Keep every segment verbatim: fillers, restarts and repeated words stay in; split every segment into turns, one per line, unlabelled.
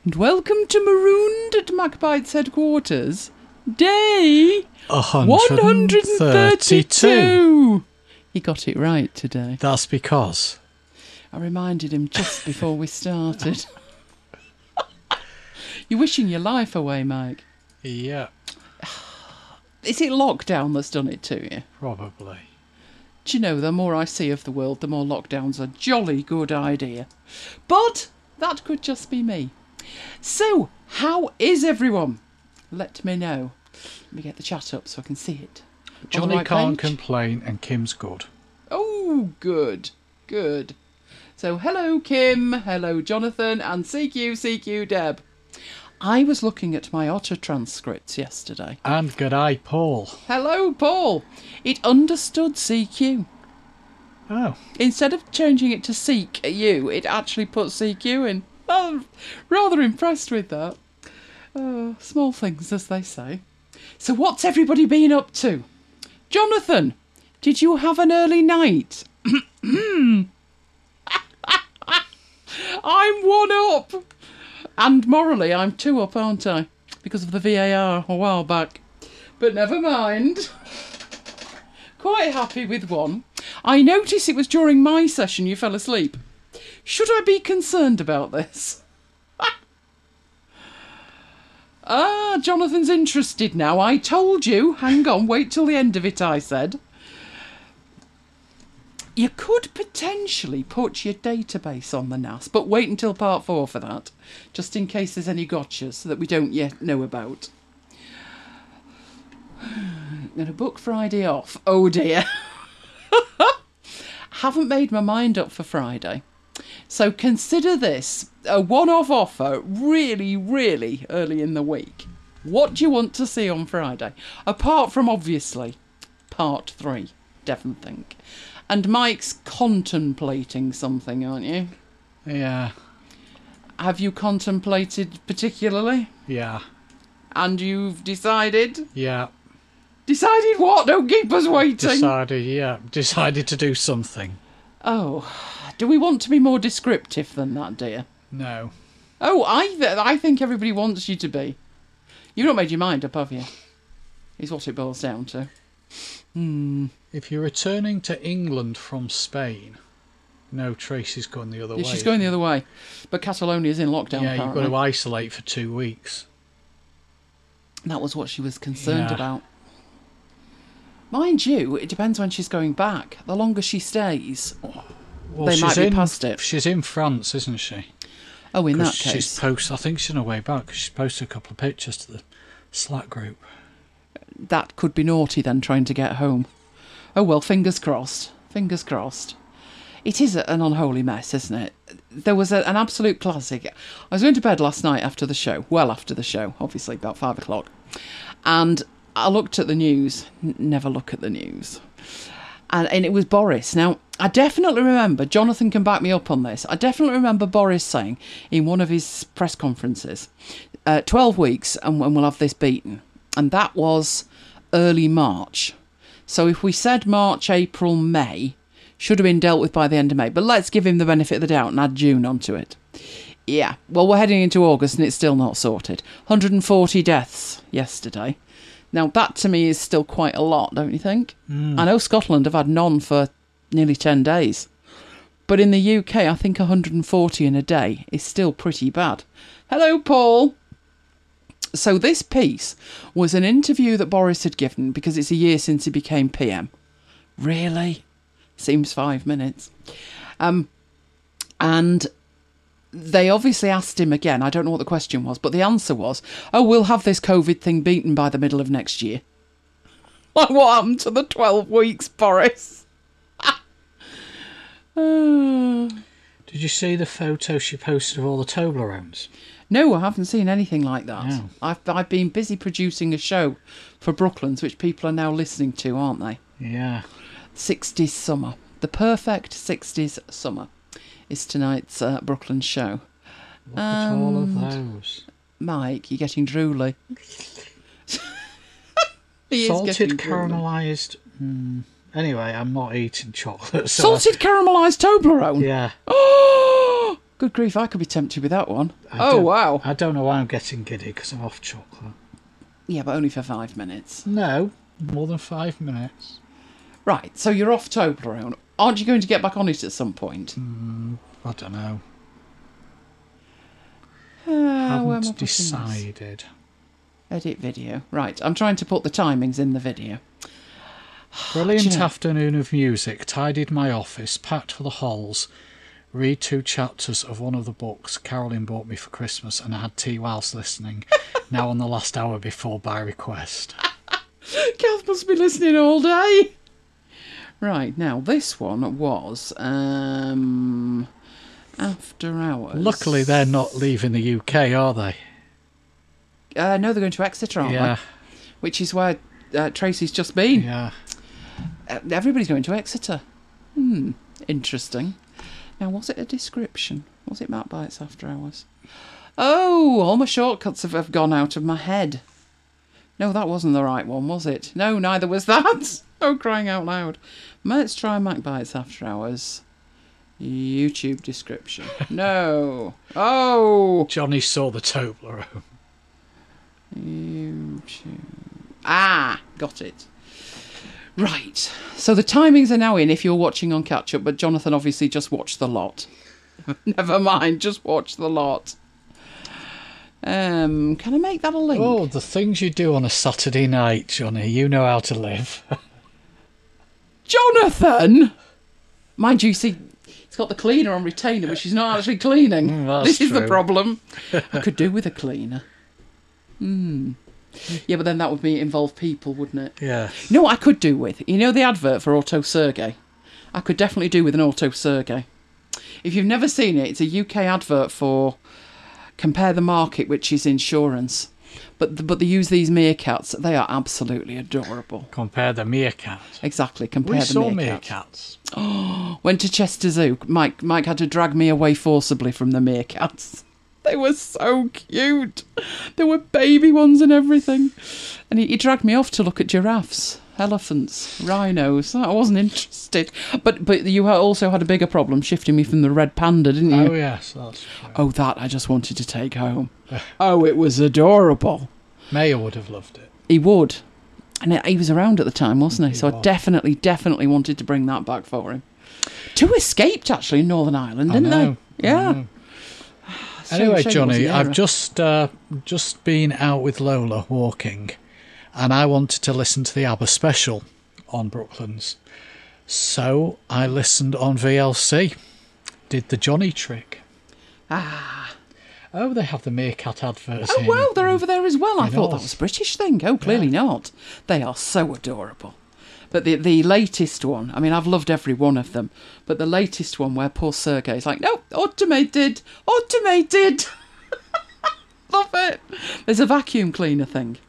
and welcome to Marooned at MacBite's headquarters, day one hundred thirty-two. He got it right today.
That's because
I reminded him just before we started. You're wishing your life away, Mike.
Yeah.
Is it lockdown that's done it to you?
Probably.
Do you know, the more I see of the world, the more lockdown's a jolly good idea. But that could just be me. So, how is everyone? Let me know. Let me get the chat up so I can see it.
Johnny
right
can't
page.
complain and Kim's good.
Oh, good. Good. So, hello Kim, hello Jonathan, and C Q, C Q Deb. I was looking at my Otter transcripts yesterday.
And good eye, Paul.
Hello, Paul. It understood C Q.
Oh.
Instead of changing it to seek you, it actually put C Q in. I'm rather impressed with that. Oh, small things, as they say. So what's everybody been up to? Jonathan, did you have an early night? I'm one up. And morally, I'm two up, aren't I? Because of the V A R a while back. But never mind. Quite happy with one. I notice it was during my session you fell asleep. Should I be concerned about this? Ah, Jonathan's interested now. I told you. Hang on, wait till the end of it, I said. You could potentially put your database on the N A S, but wait until part four for that, just in case there's any gotchas that we don't yet know about. Gonna book Friday off. Oh dear. Haven't made my mind up for Friday. So consider this a one-off offer really, really early in the week. What do you want to see on Friday? Apart from, obviously, part three, Devon Think. And Mike's contemplating something, aren't you?
Yeah.
Have you contemplated particularly?
Yeah.
And you've decided?
Yeah.
Decided what? Don't keep us waiting.
Decided, yeah. Decided to do something.
Oh, do we want to be more descriptive than that, dear?
No.
Oh, I th- I think everybody wants you to be. You've not made your mind up, have you? Is what it boils down to. Hmm.
If you're returning to England from Spain, no, Tracy's going the other
Yeah,
way.
she's going the other way. But Catalonia's in lockdown,
Yeah,
apparently.
you've got to isolate for two weeks.
That was what she was concerned
Yeah.
about. Mind you, it depends when she's going back. The longer she stays,
Well,
they
she's
might be
in,
past it.
She's in France, isn't she?
Oh, in that
'Cause
case.
She's post, I think she's on her way back, 'cause she's posted a couple of pictures to the Slack group.
That could be naughty then, trying to get home. Oh well, fingers crossed. Fingers crossed. It is an unholy mess, isn't it? There was a, an absolute classic. I was going to bed last night after the show. Well after the show, obviously, about five o'clock. And I looked at the news. N- never look at the news. And, and it was Boris. Now, I definitely remember, Jonathan can back me up on this, I definitely remember Boris saying in one of his press conferences, uh, twelve weeks and, and we'll have this beaten. And that was early March. So if we said March, April, May, should have been dealt with by the end of May. But let's give him the benefit of the doubt and add June onto it. Yeah, well, we're heading into August and it's still not sorted. one hundred forty deaths yesterday. Now, that to me is still quite a lot, don't you think? Mm. I know Scotland have had none for nearly ten days. But in the U K, I think one hundred forty in a day is still pretty bad. Hello, Paul. So this piece was an interview that Boris had given because it's a year since he became P M. Really? Seems five minutes. Um, and they obviously asked him again, I don't know what the question was, but the answer was, oh, we'll have this COVID thing beaten by the middle of next year. Like, what happened to the twelve weeks, Boris? uh,
Did you see the photo she posted of all the Toblerones?
No, I haven't seen anything like that.
No.
I've I've been busy producing a show for Brooklands, which people are now listening to, aren't they?
Yeah.
sixties Summer. The perfect sixties summer is tonight's uh, Brooklands show.
Look at all of those.
Mike, you're getting drooly. He is
Salted
getting drooly.
caramelised. Mm, anyway, I'm not eating chocolate. So
Salted caramelised Toblerone?
yeah.
Oh, Good grief, I could be tempted with that one.
I
oh,
don't-
wow.
I don't know why I'm getting giddy because I'm off chocolate.
Yeah, but only for five minutes.
No, more than five minutes.
Right, so you're off Toblerone. Aren't you going to get back on it at some point?
Mm, I don't know.
Uh, where am I
Haven't
putting this?
decided.
Edit video. Right, I'm trying to put the timings in the video.
Brilliant
Do you know-
afternoon of music. Tidied my office, packed for the halls. Read two chapters of one of the books Carolyn bought me for Christmas, and I had tea whilst listening. Now on the last hour before by request.
Kath must be listening all day. Right, now this one was um, After Hours.
Luckily, they're not leaving the U K, are they?
Uh, no, they're going to Exeter, aren't
Yeah,
they? Which is where uh, Tracy's just been.
yeah.
Uh, everybody's going to Exeter. Hmm, interesting. Now, was it a description? Was it Matt Bites After Hours? Oh, all my shortcuts have, have gone out of my head. No, that wasn't the right one, was it? No, neither was that. Oh, crying out loud. Let's try Mac Bites After Hours. YouTube description. No. Oh.
Johnny saw the Toblerone.
YouTube. Ah, got it. Right. So the timings are now in if you're watching on catch up, but Jonathan obviously just watched the lot. Never mind, just watch the lot. Um, can I make that a link?
Oh, the things you do on a Saturday night, Johnny. You know how to live.
Jonathan! Mind you, see, it's got the cleaner on retainer, but she's not actually cleaning.
Mm, that's
this is the
true.
problem. I could do with a cleaner. Hmm. Yeah, but then that would be involve people, wouldn't it?
Yeah.
You know what I could do with? You know the advert for Auto Sergey? I could definitely do with an Auto Sergey. If you've never seen it, it's a U K advert for Compare the Market, which is insurance. But but they use these meerkats. They are absolutely adorable.
Compare the meerkat.
Exactly, compare
We
the
saw
meerkat.
meerkats.
Went to Chester Zoo. Mike Mike had to drag me away forcibly from the meerkats. They were so cute. There were baby ones and everything. And he, he dragged me off to look at giraffes, elephants, rhinos. I wasn't interested. But but you ha- also had a bigger problem shifting me from the red panda, didn't you?
Oh, yes, that's true.
Oh, that I just wanted to take home. Oh, it was adorable.
Mayor would have loved it.
He would. And he was around at the time, wasn't he?
He
So I
was.
definitely, definitely wanted to bring that back for him. Two escaped, actually, in Northern Ireland,
I
didn't
know,
they?
I
Yeah.
know.
Shame-
Anyway,
shame it
Johnny,
wasn't
I've
there.
just uh, just been out with Lola walking, and I wanted to listen to the ABBA special on Brooklands. So I listened on V L C. Did the Johnny trick.
Ah.
Oh, they have the meerkat adverts
Oh,
in.
wow, they're over there as well. I
in
thought that
Oz.
was a British thing. Oh, clearly not. They are so adorable. But the the latest one, I mean, I've loved every one of them, but the latest one where poor Sergey's like, no, automated, automated. Love it. There's a vacuum cleaner thing.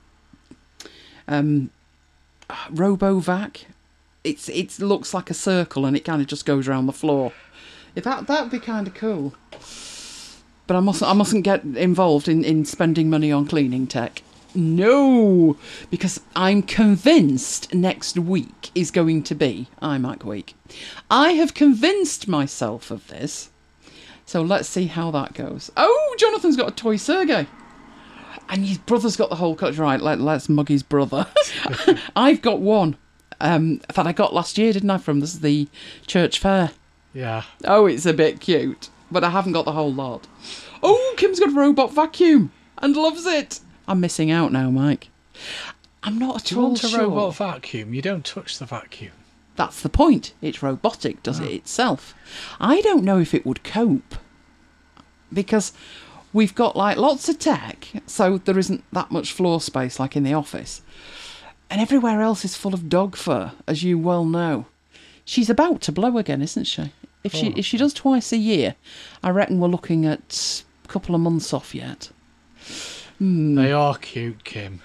Um, RoboVac. It's it looks like a circle and it kind of just goes around the floor. If that that'd be kind of cool. But I mustn't I mustn't get involved in, in spending money on cleaning tech. No, because I'm convinced next week is going to be iMac week. I have convinced myself of this. So let's see how that goes. Oh, Jonathan's got a toy Sergey. And his brother's got the whole collection. Right, let, let's mug his brother. I've got one um, that I got last year, didn't I, from this, the church fair.
Yeah.
Oh, it's a bit cute. But I haven't got the whole lot. Oh, Kim's got a robot vacuum and loves it. I'm missing out now, Mike. I'm not at
Do you
all
want a
sure.
robot vacuum? You don't touch the vacuum.
That's the point. It's robotic, does it itself? I don't know if it would cope. Because we've got like lots of tech, so there isn't that much floor space like in the office. And everywhere else is full of dog fur, as you well know. She's about to blow again, isn't she? If she
Oh.
if she does twice a year, I reckon we're looking at a couple of months off yet. Hmm.
They are cute, Kim.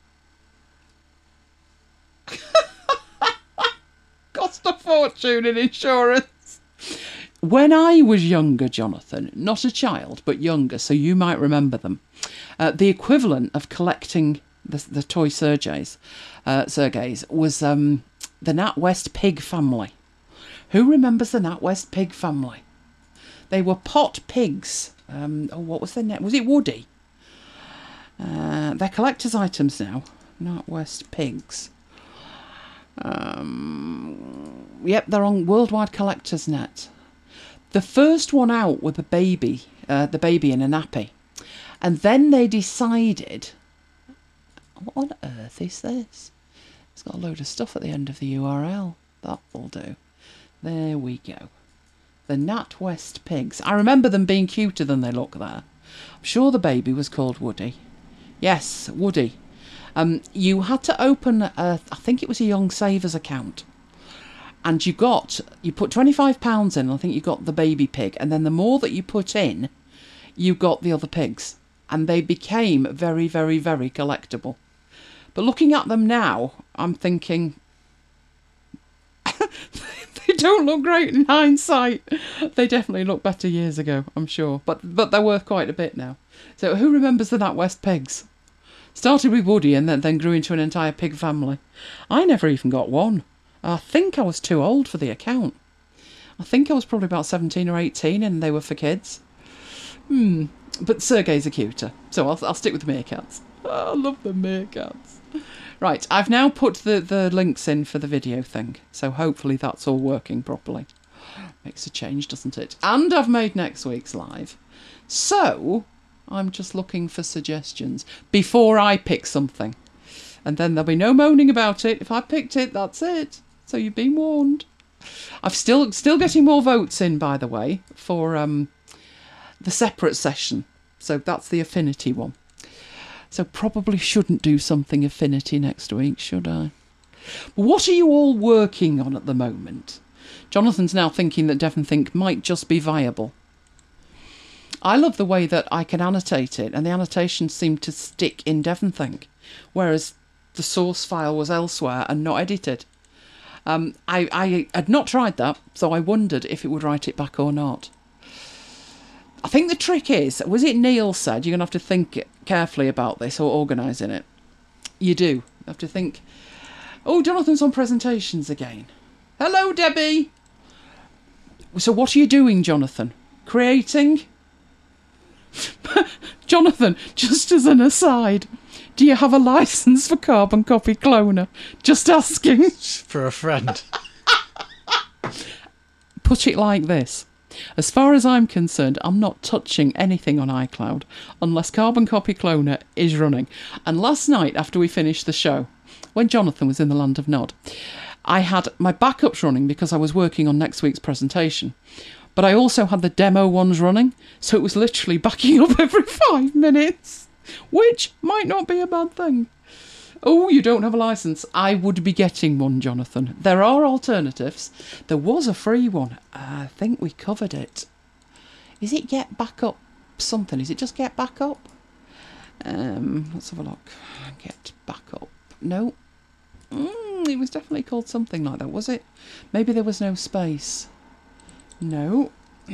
Cost a fortune in insurance. When I was younger, Jonathan, not a child, but younger, so you might remember them, uh, the equivalent of collecting the, the toy Sergeys, uh, Sergeys was um, the NatWest Pig family. Who remembers the NatWest Pig family? They were pot pigs. Um, oh, what was their name? Was it Woody? Uh, they're collector's items now. NatWest pigs. Um, yep, they're on Worldwide Collectors Net. The first one out with the baby, uh, the baby in a nappy. And then they decided, what on earth is this? It's got a load of stuff at the end of the U R L. That will do. There we go. The NatWest pigs. I remember them being cuter than they look there. I'm sure the baby was called Woody. Yes, Woody. Um, you had to open, a, I think it was a Young Savers account. And you got, you put twenty-five pounds in, I think you got the baby pig. And then the more that you put in, you got the other pigs. And they became very, very, very collectible. But looking at them now, I'm thinking, they don't look great in hindsight. They definitely look better years ago, I'm sure. But but they're worth quite a bit now. So who remembers the NatWest pigs? Started with Woody and then, then grew into an entire pig family. I never even got one. I think I was too old for the account. I think I was probably about seventeen or eighteen and they were for kids. Hmm. But Sergei's a cuter, so I'll, I'll stick with the meerkats. Oh, I love the meerkats. Right, I've now put the, the links in for the video thing, so hopefully that's all working properly. Makes a change, doesn't it? And I've made next week's live. So, I'm just looking for suggestions before I pick something. And then there'll be no moaning about it. If I picked it, that's it. So you've been warned. I've still still getting more votes in, by the way, for um, the separate session. So that's the affinity one. So probably shouldn't do something affinity next week, should I? But what are you all working on at the moment? Jonathan's now thinking that Devon Think might just be viable. I love the way that I can annotate it, and the annotations seem to stick in Devon Think, whereas the source file was elsewhere and not edited. Um, I, I had not tried that, so I wondered if it would write it back or not. I think the trick is, was it Neil said, you're going to have to think carefully about this or organising it. You do. You have to think, oh, Jonathan's on presentations again. Hello, Debbie. So what are you doing, Jonathan? Creating? Jonathan, just as an aside, do you have a licence for Carbon Copy Cloner? Just asking.
For a friend.
Put it like this. As far as I'm concerned, I'm not touching anything on iCloud unless Carbon Copy Cloner is running. And last night, after we finished the show, when Jonathan was in the land of Nod, I had my backups running because I was working on next week's presentation. But I also had the demo ones running, so it was literally backing up every five minutes, which might not be a bad thing. Oh, you don't have a licence. I would be getting one, Jonathan. There are alternatives. There was a free one. I think we covered it. Is it Get Back Up something? Is it just Get Back Up? Um, let's have a look. Get Back Up. No. Mm, it was definitely called something like that, was it? Maybe there was no space. No.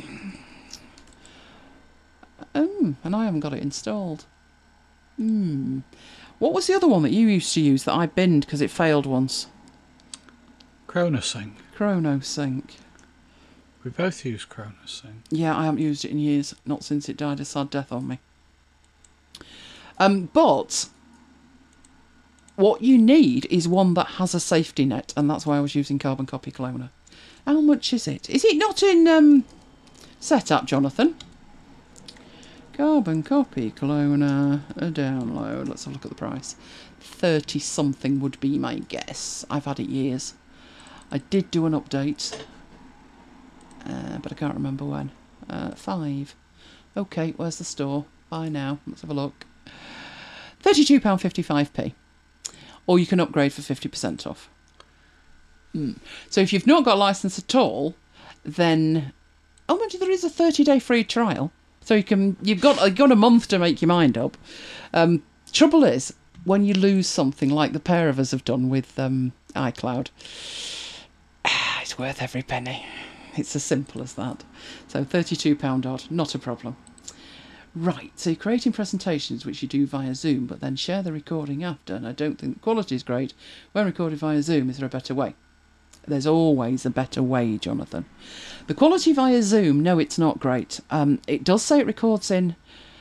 Um, and I haven't got it installed. Hmm. What was the other one that you used to use that I binned because it failed once?
ChronoSync.
ChronoSync.
We both use ChronoSync.
Yeah, I haven't used it in years. Not since it died a sad death on me. Um, but what you need is one that has a safety net, and that's why I was using Carbon Copy Cloner. How much is it? Is it not in um, setup, Jonathan? Carbon Copy Cloner, a download. Let's have a look at the price. thirty something would be my guess. I've had it years. I did do an update, uh, but I can't remember when. Uh, five. Okay, where's the store? Buy now. Let's have a look. thirty-two pounds fifty-five p. Or you can upgrade for fifty percent off. Mm. So if you've not got a licence at all, then... Oh, mind you, there is a thirty-day free trial. So you can, you've got, you've got a month to make your mind up. Um, trouble is, when you lose something like the pair of us have done with um, iCloud, it's worth every penny. It's as simple as that. So thirty-two pounds odd, not a problem. Right, so you're creating presentations which you do via Zoom, but then share the recording after, and I don't think the quality is great. When recorded via Zoom, is there a better way? There's always a better way, Jonathan. The quality via Zoom, no, it's not great. Um, it does say it records in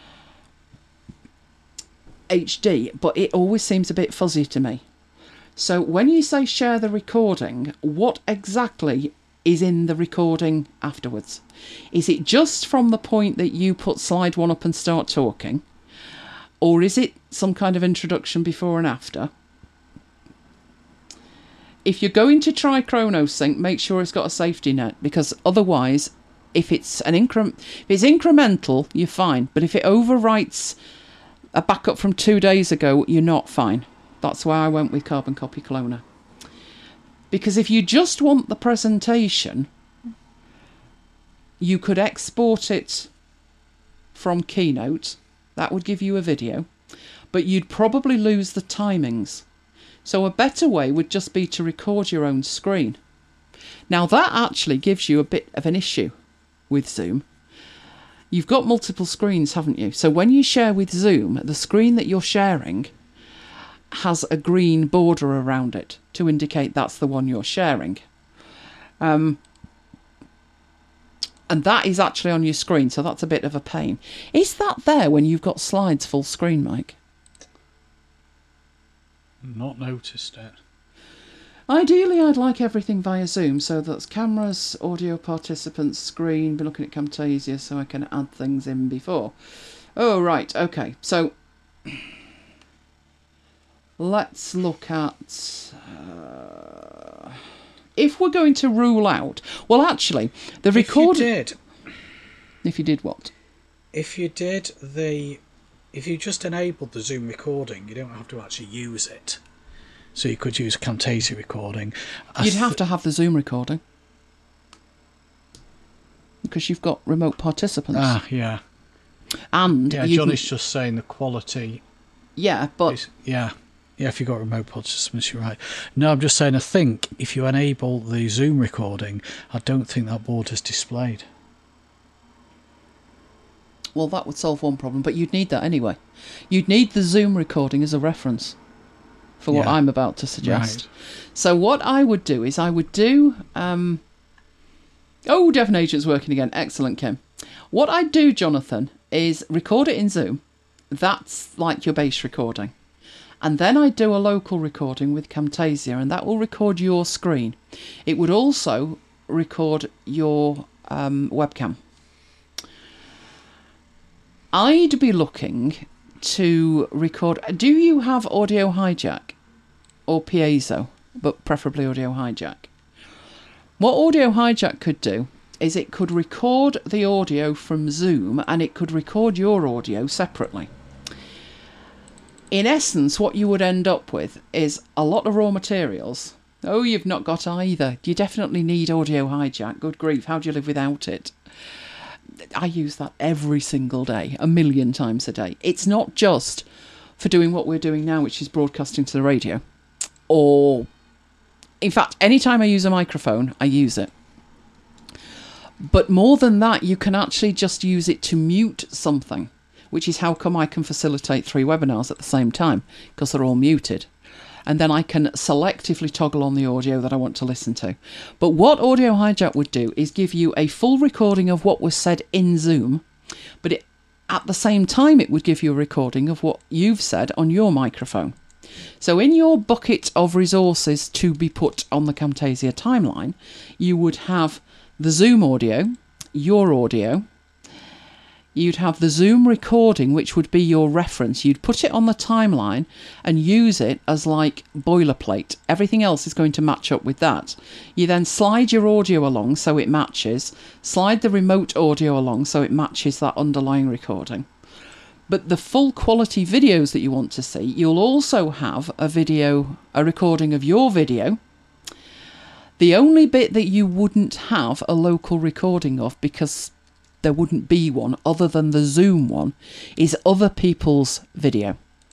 H D, but it always seems a bit fuzzy to me. So when you say share the recording, what exactly is in the recording afterwards? Is it just from the point that you put slide one up and start talking? Or is it some kind of introduction before and after? If you're going to try ChronoSync, make sure it's got a safety net, because otherwise, if it's an incre- if it's incremental, you're fine. But if it overwrites a backup from two days ago, you're not fine. That's why I went with Carbon Copy Cloner. Because if you just want the presentation, you could export it from Keynote. That would give you a video. But you'd probably lose the timings. So a better way would just be to record your own screen. Now that actually gives you a bit of an issue with Zoom. You've got multiple screens, haven't you? So when you share with Zoom, the screen that you're sharing has a green border around it to indicate that's the one you're sharing. Um, and that is actually on your screen, so that's a bit of a pain. Is that there when you've got slides full screen, Mike?
Not noticed it.
Ideally, I'd like everything via Zoom, so that's cameras, audio participants, screen. Been looking at Camtasia, so I can add things in before. Oh, right, okay. So let's look at uh, if we're going to rule out. Well, actually, the record.
If you did.
If you did what?
If you did the. If you just enabled the Zoom recording, you don't have to actually use it. So you could use Camtasia recording.
You'd have to have the Zoom recording. Because you've got remote participants.
Ah, yeah.
And
yeah, Johnny's can... just saying the quality.
Yeah, but
is, yeah, yeah. If you've got remote participants, you're right. No, I'm just saying. I think if you enable the Zoom recording, I don't think that board is displayed.
Well, that would solve one problem, but you'd need that anyway. You'd need the Zoom recording as a reference for what yeah. I'm about to suggest. Right. So what I would do is I would do... Um, oh, Devon Agent's working again. Excellent, Kim. What I'd do, Jonathan, is record it in Zoom. That's like your base recording. And then I'd do a local recording with Camtasia, and that will record your screen. It would also record your um, webcam. I'd be looking to record... Do you have Audio Hijack or Piezo, but preferably Audio Hijack? What Audio Hijack could do is it could record the audio from Zoom and it could record your audio separately. In essence, what you would end up with is a lot of raw materials. Oh, you've not got either. You definitely need Audio Hijack. Good grief, how do you live without it? I use that every single day, a million times a day. It's not just for doing what we're doing now, which is broadcasting to the radio. Or, in fact, anytime I use a microphone, I use it. But more than that, you can actually just use it to mute something, which is how come I can facilitate three webinars at the same time, because they're all muted. And then I can selectively toggle on the audio that I want to listen to. But what Audio Hijack would do is give you a full recording of what was said in Zoom, but it, at the same time it would give you a recording of what you've said on your microphone. So in your bucket of resources to be put on the Camtasia timeline, you would have the Zoom audio, your audio, you'd have the Zoom recording, which would be your reference. You'd put it on the timeline and use it as like boilerplate. Everything else is going to match up with that. You then slide your audio along so it matches, slide the remote audio along so it matches that underlying recording. But the full quality videos that you want to see, you'll also have a video, a recording of your video. The only bit that you wouldn't have a local recording of, because there wouldn't be one other than the Zoom one, is other people's video.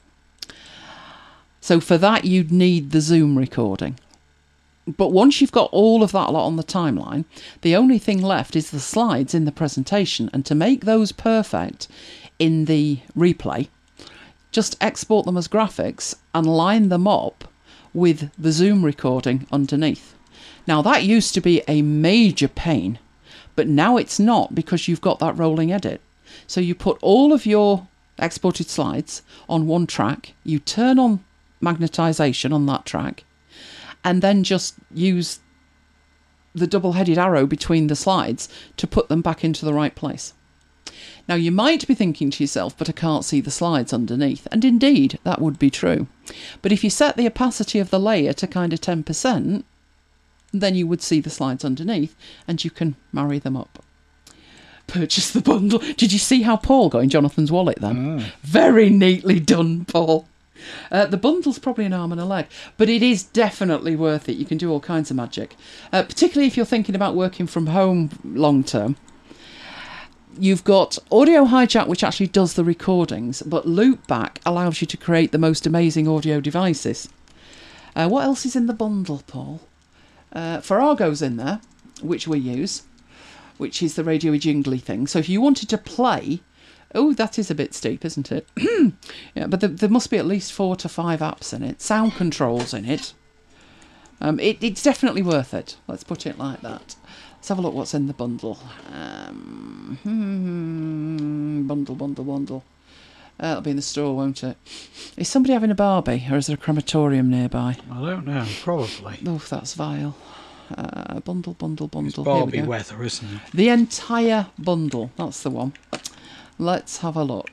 So for that, you'd need the Zoom recording. But once you've got all of that lot on the timeline, the only thing left is the slides in the presentation. And to make those perfect in the replay, just export them as graphics and line them up with the Zoom recording underneath. Now, that used to be a major pain, but now it's not because you've got that rolling edit. So you put all of your exported slides on one track, you turn on magnetisation on that track, and then just use the double-headed arrow between the slides to put them back into the right place. Now, you might be thinking to yourself, but I can't see the slides underneath. And indeed, that would be true. But if you set the opacity of the layer to kind of ten percent, then you would see the slides underneath and you can marry them up. Purchase the bundle. Did you see how Paul got in Jonathan's wallet then? Mm. Very neatly done, Paul. Uh, the bundle's probably an arm and a leg, but it is definitely worth it. You can do all kinds of magic, uh, particularly if you're thinking about working from home long term. You've got Audio Hijack, which actually does the recordings, but Loopback allows you to create the most amazing audio devices. Uh, what else is in the bundle, Paul? Uh, Farrago's in there, which we use, which is the radio-y jingly thing. So if you wanted to play... Oh, that is a bit steep, isn't it? Yeah, but there, there must be at least four to five apps in it. Sound controls in it. Um, it. It's definitely worth it. Let's put it like that. Let's have a look what's in the bundle. Um, hmm, bundle, bundle, bundle. Uh, it'll be in the store, won't it? Is somebody having a Barbie, or is there a crematorium nearby?
I don't know, probably.
Oh, that's vile. Uh, bundle, bundle, bundle.
It's Barbie weather, isn't it?
The entire bundle. That's the one. Let's have a look.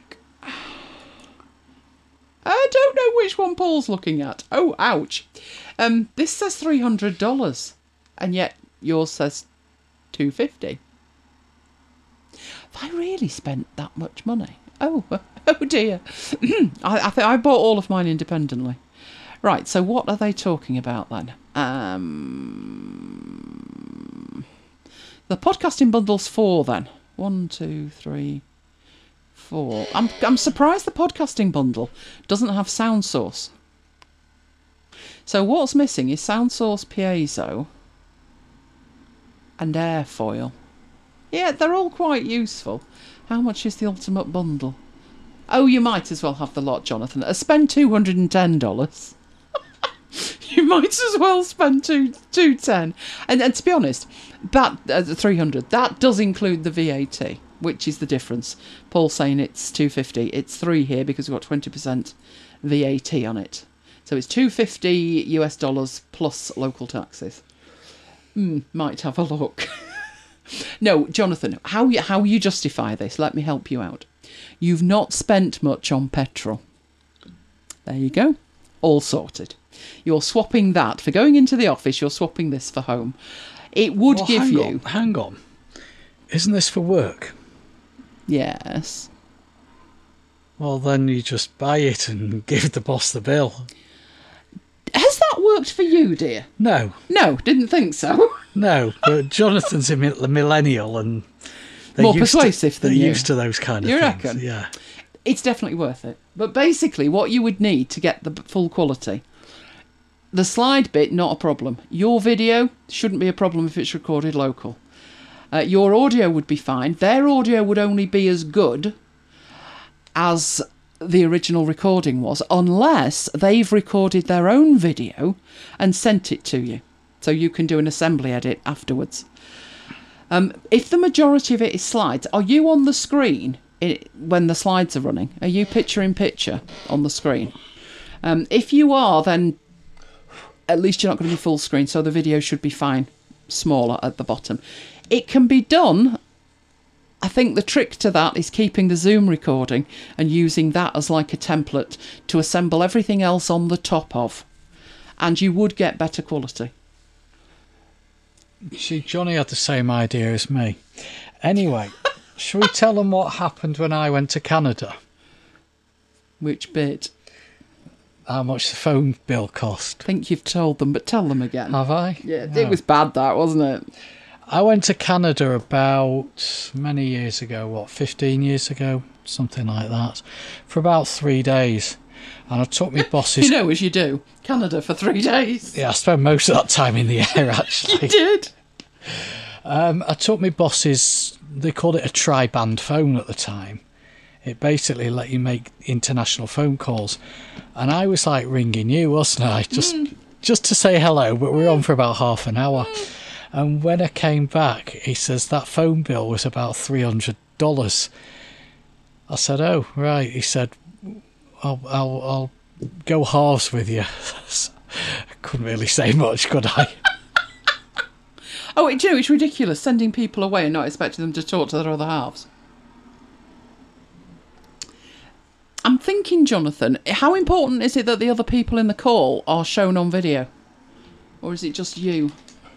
I don't know which one Paul's looking at. Oh, ouch. Um, this says three hundred dollars, and yet yours says two hundred fifty dollars. Have I really spent that much money? Oh, oh dear. I, I think I bought all of mine independently. Right, so what are they talking about then? Um, the podcasting bundle's four then. One, two, three, four. I'm I'm surprised the podcasting bundle doesn't have sound source. So what's missing is sound source, piezo, and airfoil. Yeah, they're all quite useful. How much is the ultimate bundle? Oh, you might as well have the lot, Jonathan. Uh, spend two hundred ten dollars. You might as well spend two two ten. And, and to be honest, that uh, three hundred that does include the V A T, which is the difference. Paul's saying it's two hundred fifty. It's three here because we've got twenty percent V A T on it. So it's two hundred fifty U S dollars plus local taxes. Mm, might have a look. No, Jonathan, how you, how you justify this? Let me help you out. You've not spent much on petrol. There you go. All sorted. You're swapping that for going into the office. You're swapping this for home. It would
well,
give
hang
you...
On, hang on. Isn't this for work?
Yes.
Well, then you just buy it and give the boss the bill.
Has that worked for you, dear?
No.
No, didn't think so.
No, but Jonathan's a millennial and...
More persuasive
to,
than
they're
you.
used to those kind of
you
things.
Reckon?
Yeah.
It's definitely worth it. But basically, what you would need to get the full quality... The slide bit, not a problem. Your video shouldn't be a problem if it's recorded local. Uh, your audio would be fine. Their audio would only be as good as the original recording was, unless they've recorded their own video and sent it to you. So you can do an assembly edit afterwards. Um, if the majority of it is slides, are you on the screen it, when the slides are running? Are you picture in picture on the screen? Um, if you are, then at least you're not going to be full screen, so the video should be fine, smaller at the bottom. It can be done. I think the trick to that is keeping the Zoom recording and using that as like a template to assemble everything else on the top of. And you would get better quality.
See, Johnny had the same idea as me. Anyway, shall we tell them what happened when I went to Canada?
Which bit?
How much the phone bill cost.
I think you've told them, but tell them again.
Have I?
Yeah,
No.
It was bad, that, wasn't it?
I went to Canada about many years ago, what, fifteen years ago? Something like that. For about three days. And I took my bosses...
You know, as you do. Canada for three days.
Yeah, I spent most of that time in the air, actually.
You did?
Um, I took my bosses... They called it a tri-band phone at the time. It basically let you make international phone calls. And I was like ringing you, wasn't I? Just
mm.
just to say hello, but we were on for about half an hour. And when I came back, he says that phone bill was about three hundred dollars. I said, oh, right. He said, I'll, I'll, I'll go halves with you. I couldn't really say much, could I?
Oh, do you know, it's ridiculous sending people away and not expecting them to talk to their other halves. I'm thinking, Jonathan, how important is it that the other people in the call are shown on video? Or is it just you?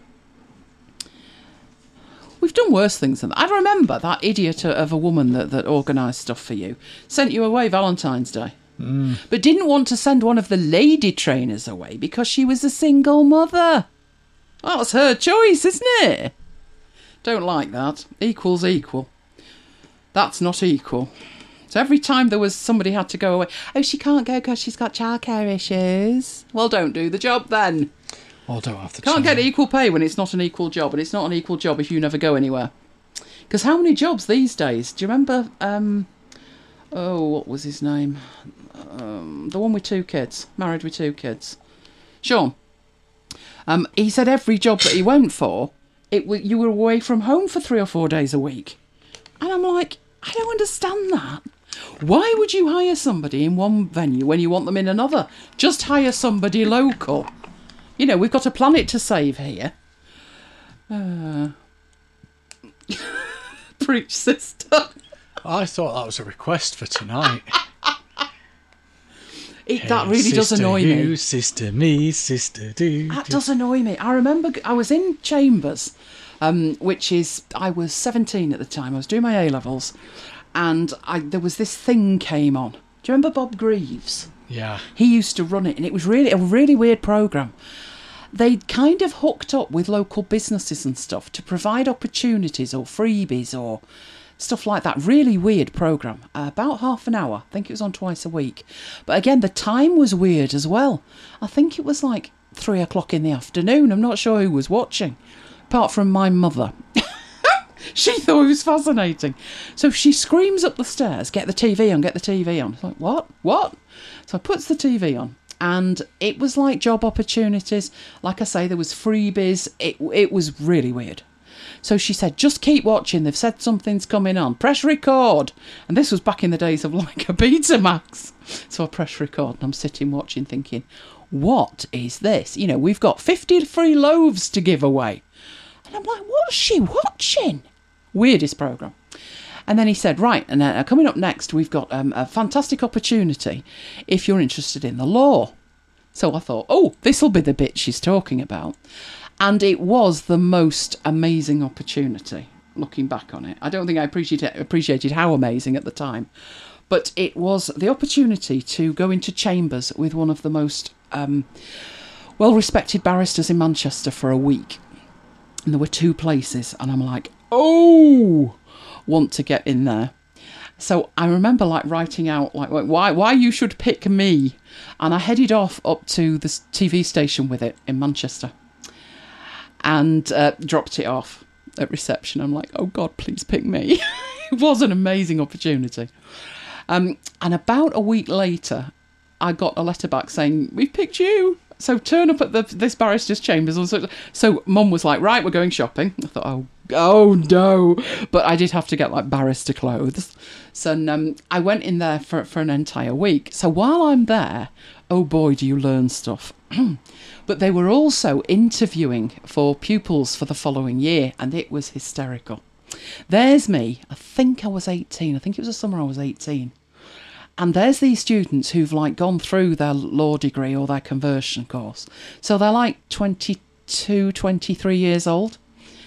We've done worse things than that. I remember that idiot of a woman that, that organised stuff for you sent you away Valentine's Day.
Mm.
But didn't want to send one of the lady trainers away because she was a single mother. That's her choice, isn't it? Don't like that. Equals equal. That's not equal. So every time there was somebody had to go away, oh, she can't go because she's got childcare issues. Well, don't do the job then.
Well, don't have to.
Can't get equal pay when it's not an equal job, and it's not an equal job if you never go anywhere. Because how many jobs these days? Do you remember? Um, oh, what was his name? Um, the one with two kids, married with two kids, Sean. Um, he said every job that he went for, it w- you were away from home for three or four days a week. And I'm like, I don't understand that. Why would you hire somebody in one venue when you want them in another? Just hire somebody local. You know, we've got a planet to save here. Uh, preach, sister.
I thought that was a request for tonight.
It,
hey,
that really does annoy
you,
me.
Sister me, sister do.
That does annoy me. I remember I was in Chambers, um, which is, I was seventeen at the time. I was doing my A-levels, and I, there was this thing came on. Do you remember Bob Greaves?
Yeah.
He used to run it, and it was really a really weird programme. They'd kind of hooked up with local businesses and stuff to provide opportunities or freebies or stuff like that. Really weird programme. Uh, about half an hour. I think it was on twice a week. But again, the time was weird as well. I think it was like three o'clock in the afternoon. I'm not sure who was watching, apart from my mother. She thought it was fascinating. So she screams up the stairs, get the T V on, get the T V on. It's like, what? What? So I puts the T V on. And it was like job opportunities. Like I say, there was freebies. It, it was really weird. So she said, just keep watching. They've said something's coming on. Press record. And this was back in the days of like a Betamax. So I press record and I'm sitting watching thinking, what is this? You know, we've got fifty free loaves to give away. And I'm like, what's she watching? Weirdest programme. And then he said, right, and uh, coming up next, we've got um, a fantastic opportunity if you're interested in the law. So I thought, oh, this will be the bit she's talking about. And it was the most amazing opportunity, looking back on it. I don't think I appreciated, appreciated how amazing at the time. But it was the opportunity to go into chambers with one of the most um, well-respected barristers in Manchester for a week. And there were two places, and I'm like, oh, want to get in there. So I remember like writing out like why why you should pick me, and I headed off up to the T V station with it in Manchester and uh, dropped it off at reception. I'm like, oh God, please pick me. It was an amazing opportunity. Um, and about a week later, I got a letter back saying, we've picked you. So turn up at the, this barrister's chambers. So, so Mum was like, right, we're going shopping. I thought, oh, oh no. But I did have to get like barrister clothes. So um, I went in there for, for an entire week. So while I'm there, oh boy, do you learn stuff. But they were also interviewing for pupils for the following year, and it was hysterical. There's me. I think I was eighteen. I think it was the summer I was eighteen. And there's these students who've like gone through their law degree or their conversion course. So they're like twenty-two, twenty-three years old.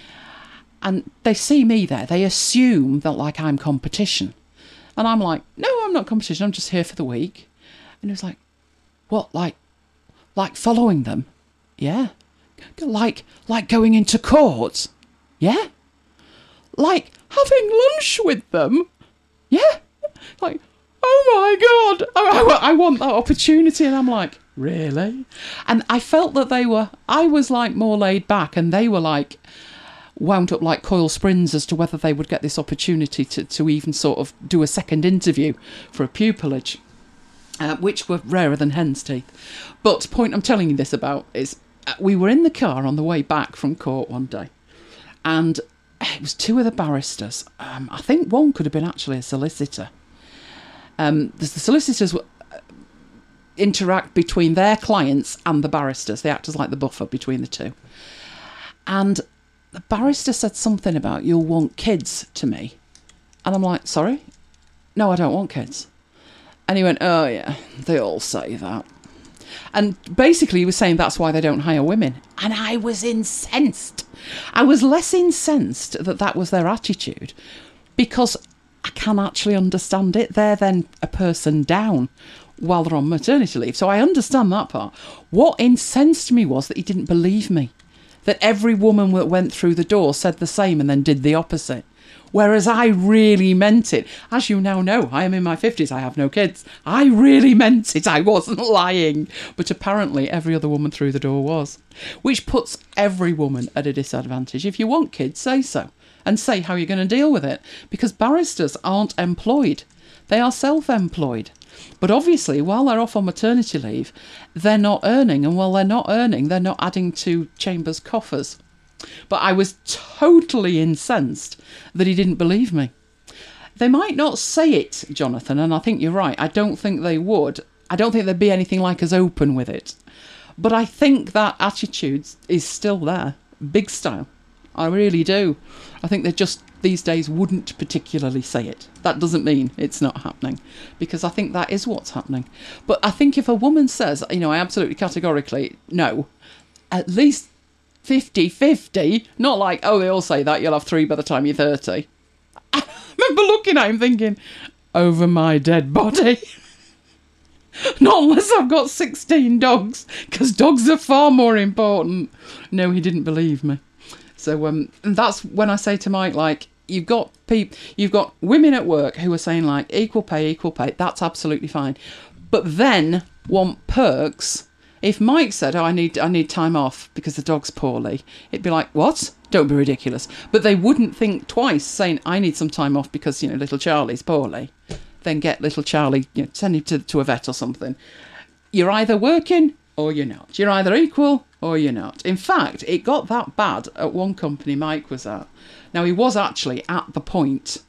And they see me there. They assume that like I'm competition. And I'm like, no, I'm not competition. I'm just here for the week. And it was like, what, like, like following them? Yeah. Like, like going into court? Yeah. Like having lunch with them? Yeah. Like, oh my God, I, I, I want that opportunity. And I'm like, really? And I felt that they were, I was like more laid back, and they were like wound up like coil springs as to whether they would get this opportunity to, to even sort of do a second interview for a pupillage. uh, which were rarer than hen's teeth. But the point I'm telling you this about is uh, we were in the car on the way back from court one day, and it was two of the barristers. Um, I think one could have been actually a solicitor. Um, the solicitors were, uh, interact between their clients and the barristers. They act as like the buffer between the two. And the barrister said something about, "You'll want kids," to me. And I'm like, "Sorry? No, I don't want kids." And he went, "Oh yeah, they all say that." And basically he was saying that's why they don't hire women. And I was incensed. I was less incensed that that was their attitude, because I can actually understand it. They're then a person down while they're on maternity leave. So I understand that part. What incensed me was that he didn't believe me. That every woman that went through the door said the same and then did the opposite. Whereas I really meant it. As you now know, I am in my fifties, I have no kids. I really meant it, I wasn't lying. But apparently every other woman through the door was. Which puts every woman at a disadvantage. If you want kids, say so. And say how you're going to deal with it. Because barristers aren't employed. They are self-employed. But obviously, while they're off on maternity leave, they're not earning. And while they're not earning, they're not adding to Chambers' coffers. But I was totally incensed that he didn't believe me. They might not say it, Jonathan, and I think you're right. I don't think they would. I don't think there'd be anything like as open with it. But I think that attitude is still there. Big style. I really do. I think they just, these days, wouldn't particularly say it. That doesn't mean it's not happening, because I think that is what's happening. But I think if a woman says, you know, I absolutely categorically, no, at least fifty-fifty, not like, oh, they all say that, you'll have three by the time you're thirty. I remember looking at him thinking, over my dead body. Not unless I've got sixteen dogs, because dogs are far more important. No, he didn't believe me. So um, and that's when I say to Mike, like, you've got people, you've got women at work who are saying, like, equal pay, equal pay. That's absolutely fine. But then want perks. If Mike said, oh, I need I need time off because the dog's poorly, it'd be like, what? Don't be ridiculous. But they wouldn't think twice saying, I need some time off because, you know, little Charlie's poorly. Then get little Charlie, you know, send him to, to a vet or something. You're either working or you're not. You're either equal or you're not. In fact, it got that bad at one company Mike was at. Now, he was actually at the point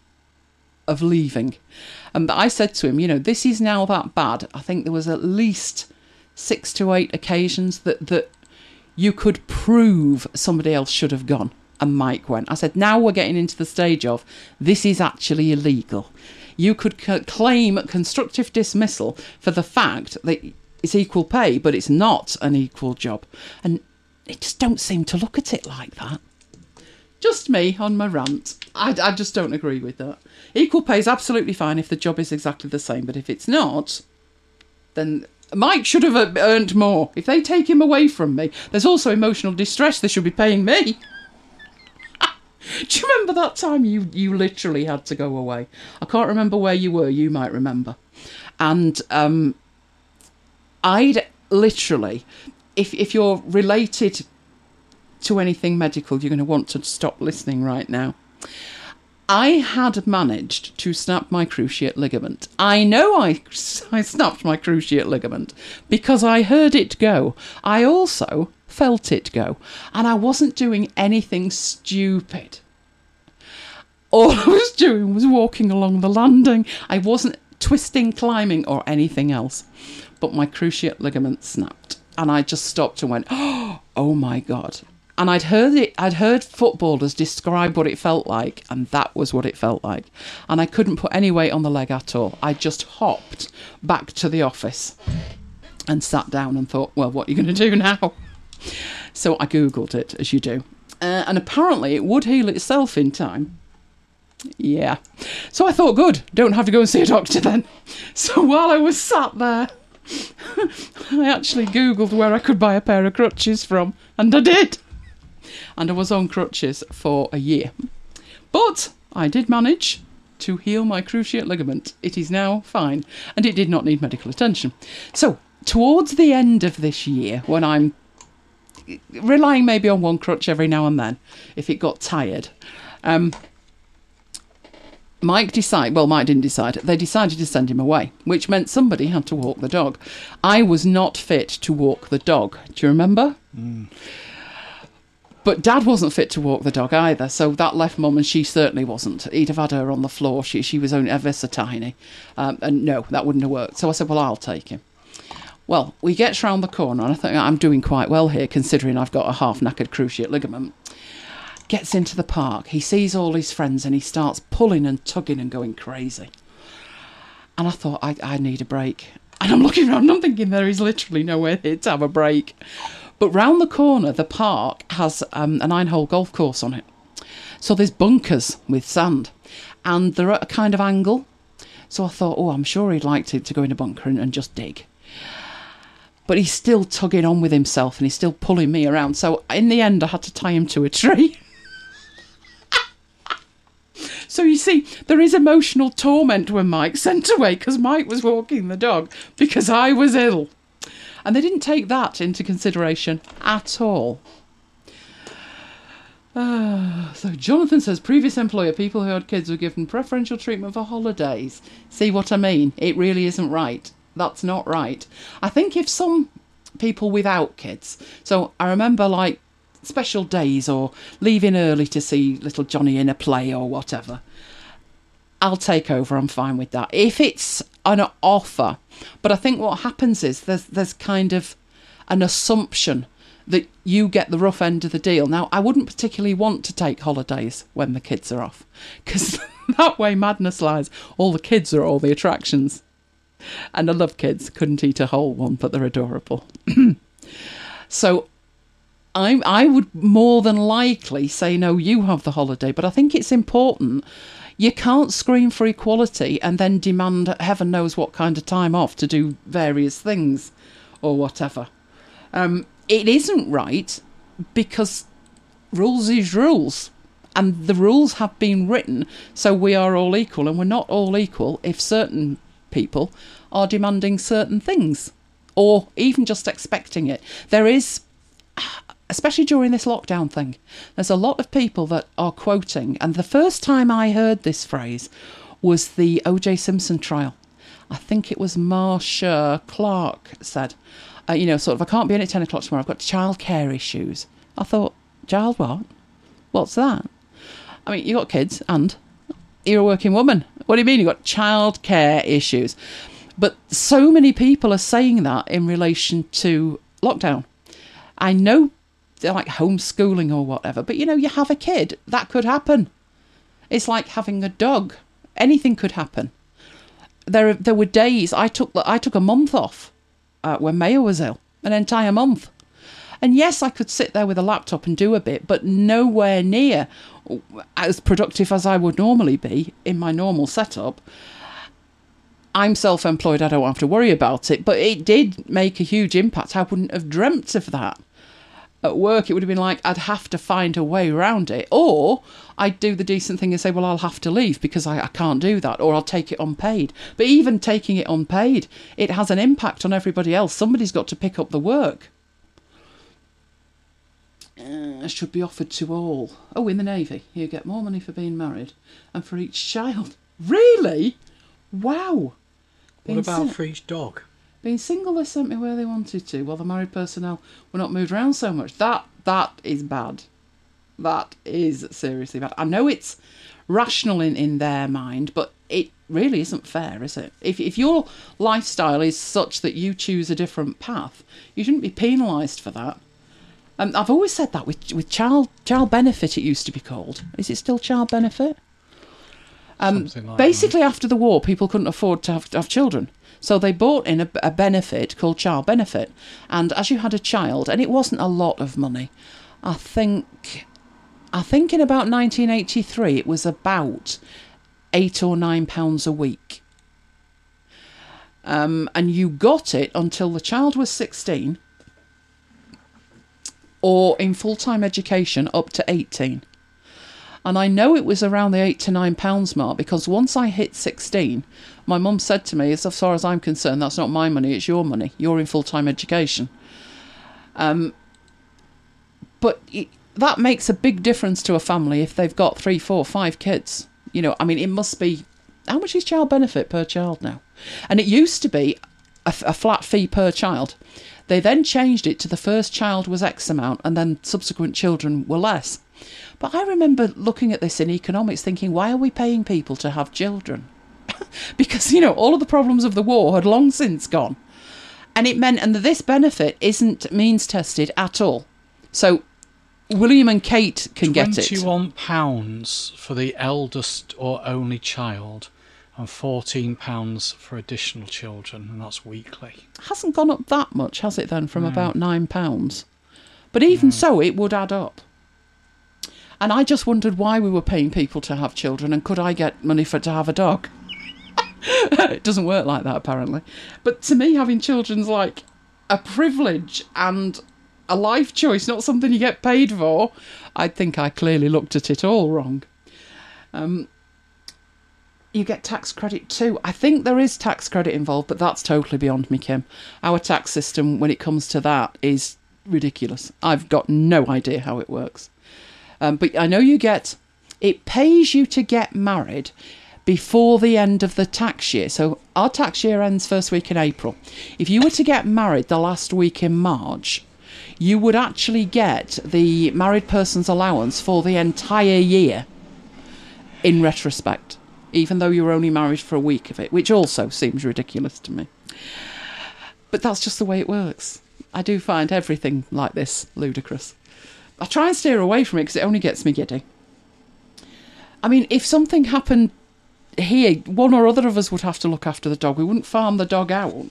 of leaving. And I said to him, you know, this is now that bad. I think there was at least six to eight occasions that, that you could prove somebody else should have gone. And Mike went. I said, now we're getting into the stage of, this is actually illegal. You could c- claim constructive dismissal for the fact that it's equal pay, but it's not an equal job. And they just don't seem to look at it like that. Just me on my rant. I, I just don't agree with that. Equal pay is absolutely fine if the job is exactly the same, but if it's not, then Mike should have earned more. If they take him away from me, there's also emotional distress. They should be paying me. Do you remember that time you, you literally had to go away? I can't remember where you were. You might remember. And um, I'd literally, if if you're related to anything medical, you're going to want to stop listening right now. I had managed to snap my cruciate ligament. I know I, I snapped my cruciate ligament because I heard it go. I also felt it go. And I wasn't doing anything stupid. All I was doing was walking along the landing. I wasn't twisting, climbing or anything else. But my cruciate ligament snapped. And I just stopped and went, oh my God. And I'd heard it, I'd heard footballers describe what it felt like, and that was what it felt like. And I couldn't put any weight on the leg at all. I just hopped back to the office and sat down and thought, well, what are you going to do now? So I Googled it, as you do. Uh, and apparently it would heal itself in time. Yeah. So I thought, good, don't have to go and see a doctor then. So while I was sat there, I actually Googled where I could buy a pair of crutches from, and I did. And I was on crutches for a year. But I did manage to heal my cruciate ligament. It is now fine, and it did not need medical attention. So, towards the end of this year, when I'm relying maybe on one crutch every now and then, if it got tired, um, Mike decided, well, Mike didn't decide, they decided to send him away, which meant somebody had to walk the dog. I was not fit to walk the dog. Do you remember?
Mm.
But Dad wasn't fit to walk the dog either, so that left Mum, and she certainly wasn't. He'd have had her on the floor. She she was only ever so tiny. Um, and no, that wouldn't have worked. So I said, well, I'll take him. Well, we get round the corner, and I think I'm doing quite well here, considering I've got a half-knackered cruciate ligament. Gets into the park. He sees all his friends, and he starts pulling and tugging and going crazy. And I thought, I, I need a break. And I'm looking around, and I'm thinking there is literally nowhere here to have a break. But round the corner, the park has um, a nine-hole golf course on it. So there's bunkers with sand. And they're at a kind of angle. So I thought, oh, I'm sure he'd like to, to go in a bunker and, and just dig. But he's still tugging on with himself, and he's still pulling me around. So in the end, I had to tie him to a tree. So you see, there is emotional torment when Mike's sent away, because Mike was walking the dog because I was ill. And they didn't take that into consideration at all. Uh, so Jonathan says, previous employer, people who had kids were given preferential treatment for holidays. See what I mean? It really isn't right. That's not right. I think if some people without kids, so I remember like special days or leaving early to see little Johnny in a play or whatever, I'll take over. I'm fine with that. If it's an offer, but I think what happens is there's there's kind of an assumption that you get the rough end of the deal. Now, I wouldn't particularly want to take holidays when the kids are off, because that way madness lies. All the kids are at all the attractions. And I love kids. Couldn't eat a whole one, but they're adorable. So I I would more than likely say, no, you have the holiday. But I think it's important. You can't scream for equality and then demand heaven knows what kind of time off to do various things or whatever. Um, it isn't right, because rules is rules. And the rules have been written so we are all equal, and we're not all equal if certain people are demanding certain things, or even just expecting it. There is, especially during this lockdown thing, there's a lot of people that are quoting, and the first time I heard this phrase was the O J Simpson trial. I think it was Marsha Clark said, uh, you know, sort of, I can't be in at ten o'clock tomorrow, I've got childcare issues. I thought, child what? What's that? I mean, you got kids and you're a working woman. What do you mean you've got childcare issues? But so many people are saying that in relation to lockdown. I know they're like homeschooling or whatever, but you know, you have a kid, that could happen. It's like having a dog. Anything could happen. There, there were days I took. I took a month off uh, when Maya was ill, an entire month. And yes, I could sit there with a laptop and do a bit, but nowhere near as productive as I would normally be in my normal setup. I'm self-employed, I don't have to worry about it, but it did make a huge impact. I wouldn't have dreamt of that. At work, it would have been like I'd have to find a way around it, or I'd do the decent thing and say, well, I'll have to leave because I, I can't do that, or I'll take it unpaid. But even taking it unpaid, it has an impact on everybody else. Somebody's got to pick up the work. Uh, should be offered to all. Oh, in the Navy, you get more money for being married and for each child. Really? Wow.
What about si- for each dog?
Being single, they sent me where they wanted to, while the married personnel were not moved around so much. That That is bad. That is seriously bad. I know it's rational in, in their mind, but it really isn't fair, is it? If if your lifestyle is such that you choose a different path, you shouldn't be penalised for that. Um, I've always said that with with child child benefit, it used to be called. Is it still child benefit? Um, like basically, that. After the war, people couldn't afford to have, to have children. So they bought in a, a benefit called child benefit. And as you had a child, and it wasn't a lot of money, I think, I think in about nineteen eighty-three, it was about eight or nine pounds a week. Um, and you got it until the child was sixteen, or in full-time education up to eighteen. And I know it was around the eight to nine pounds mark, because once I hit sixteen, my mum said to me, as far as I'm concerned, that's not my money, it's your money. You're in full-time education. Um, but it, that makes a big difference to a family if they've got three, four, five kids. You know, I mean, it must be, how much is child benefit per child now? And it used to be a, a flat fee per child. They then changed it to the first child was X amount and then subsequent children were less. But I remember looking at this in economics thinking, why are we paying people to have children? Because, you know, all of the problems of the war had long since gone. And it meant, and this benefit isn't means tested at all. So William and Kate can get it.
twenty-one pounds for the eldest or only child and fourteen pounds for additional children, and that's weekly.
Hasn't gone up that much, has it then, from no. about nine pounds? But even no. so, it would add up. And I just wondered why we were paying people to have children, and could I get money for to have a dog? It doesn't work like that, apparently. But to me, having children's like a privilege and a life choice, not something you get paid for. I think I clearly looked at it all wrong. Um, you get tax credit too. I think there is tax credit involved, but that's totally beyond me, Kim. Our tax system, when it comes to that, is ridiculous. I've got no idea how it works. Um, but I know you get... It pays you to get married before the end of the tax year. So our tax year ends first week in April. If you were to get married the last week in March, you would actually get the married person's allowance for the entire year in retrospect, even though you were only married for a week of it, which also seems ridiculous to me. But that's just the way it works. I do find everything like this ludicrous. I try and steer away from it because it only gets me giddy. I mean, if something happened here, one or other of us would have to look after the dog. We wouldn't farm the dog out.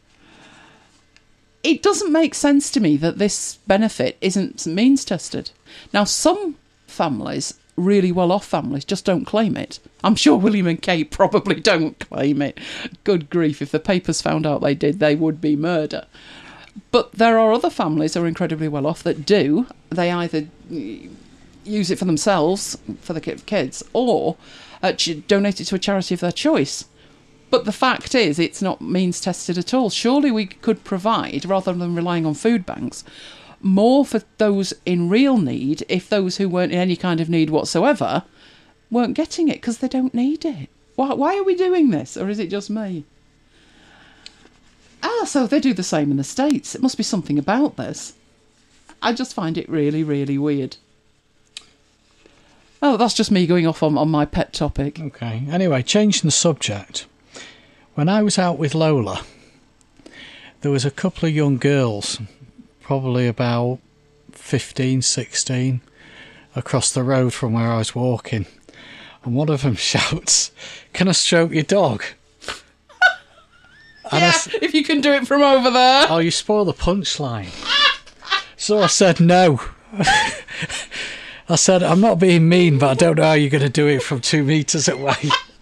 It doesn't make sense to me that this benefit isn't means tested. Now, some families, really well-off families, just don't claim it. I'm sure William and Kate probably don't claim it. Good grief, if the papers found out they did, they would be murder. But there are other families who are incredibly well-off that do. They either use it for themselves, for the kids, or uh, donate it to a charity of their choice. But the fact is, it's not means tested at all. Surely we could provide, rather than relying on food banks, more for those in real need if those who weren't in any kind of need whatsoever weren't getting it because they don't need it. Why, why are we doing this? Or is it just me? Ah, so they do the same in the States. It must be something about this. I just find it really, really weird. Oh, that's just me going off on, on my pet topic.
Okay. Anyway, changing the subject. When I was out with Lola, there was a couple of young girls, probably about fifteen, sixteen, across the road from where I was walking. And one of them shouts, "Can I stroke your dog?"
And yeah, I, if you can do it from over there.
Oh, you spoil the punchline. So I said no. I said, I'm not being mean, but I don't know how you're going to do it from two metres away.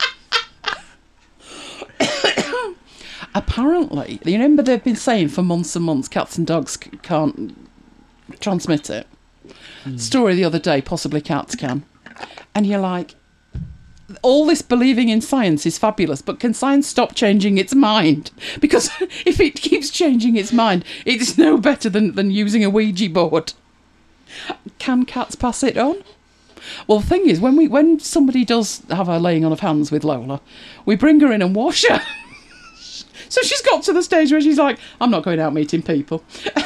Apparently, you remember they've been saying for months and months cats and dogs c- can't transmit it. Mm. Story the other day, possibly cats can. And you're like, all this believing in science is fabulous, but can science stop changing its mind? Because if it keeps changing its mind, it's no better than, than using a Ouija board. Can cats pass it on? Well, the thing is, when we when somebody does have a laying on of hands with Lola, we bring her in and wash her. So she's got to the stage where she's like, I'm not going out meeting people.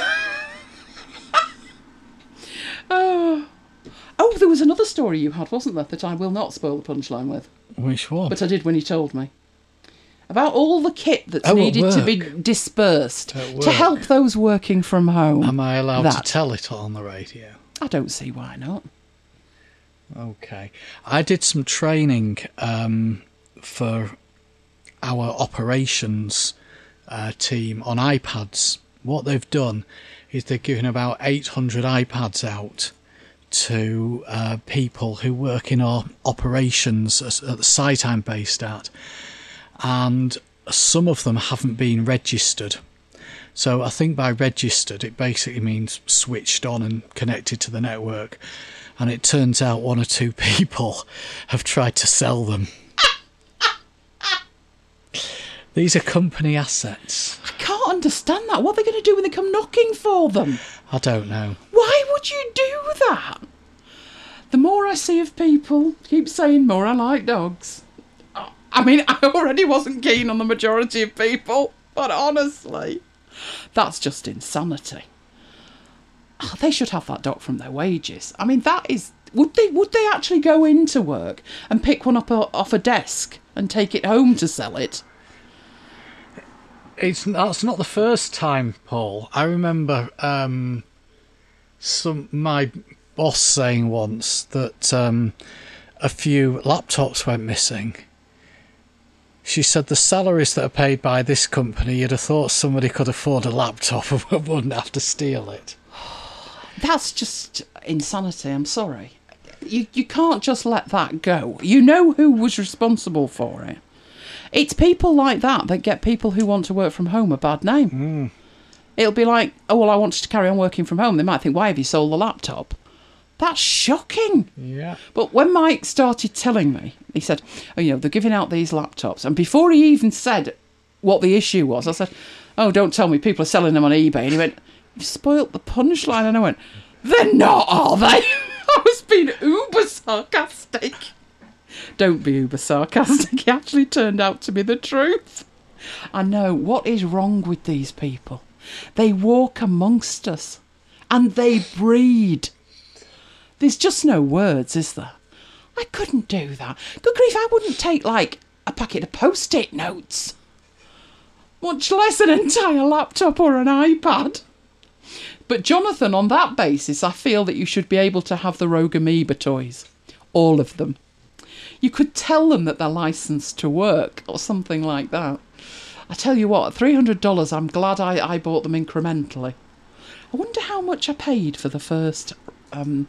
oh. oh, there was another story you had, wasn't there, that I will not spoil the punchline with.
Which one?
But I did when you told me. About all the kit that's oh, needed to be dispersed to help those working from home.
Am I allowed that. to tell it on the radio?
I don't see why not.
Okay. I did some training um, for our operations uh, team on iPads. What they've done is they've given about eight hundred iPads out to uh, people who work in our operations at the site I'm based at. And some of them haven't been registered. So I think by registered, it basically means switched on and connected to the network. And it turns out one or two people have tried to sell them. These are company assets.
I can't understand that. What are they going to do when they come knocking for them?
I don't know.
Why would you do that? The more I see of people keep saying more I like dogs. I mean, I already wasn't keen on the majority of people, but honestly, that's just insanity. Oh, they should have that dog from their wages. I mean, that is... Would they would they actually go into work and pick one up a, off a desk and take it home to sell it?
It's that's not the first time, Paul. I remember um, some my boss saying once that um, a few laptops went missing. She said the salaries that are paid by this company, you'd have thought somebody could afford a laptop and wouldn't have to steal it.
That's just insanity, I'm sorry. You you can't just let that go. You know who was responsible for it. It's people like that that get people who want to work from home a bad name.
Mm.
It'll be like, oh, well, I wanted to carry on working from home. They might think, why have you sold the laptop? That's shocking.
Yeah.
But when Mike started telling me, he said, oh, you know, they're giving out these laptops. And before he even said what the issue was, I said, oh, don't tell me people are selling them on eBay. And he went, you've spoilt the punchline. And I went, they're not, are they? I was being uber sarcastic. Don't be uber sarcastic. It actually turned out to be the truth. I know. What is wrong with these people? They walk amongst us. And they breed. There's just no words, is there? I couldn't do that. Good grief, I wouldn't take, like, a packet of post-it notes. Much less an entire laptop or an iPad. But Jonathan, on that basis, I feel that you should be able to have the Rogue Amoeba toys. All of them. You could tell them that they're licensed to work or something like that. I tell you what, three hundred dollars, I'm glad I, I bought them incrementally. I wonder how much I paid for the first um,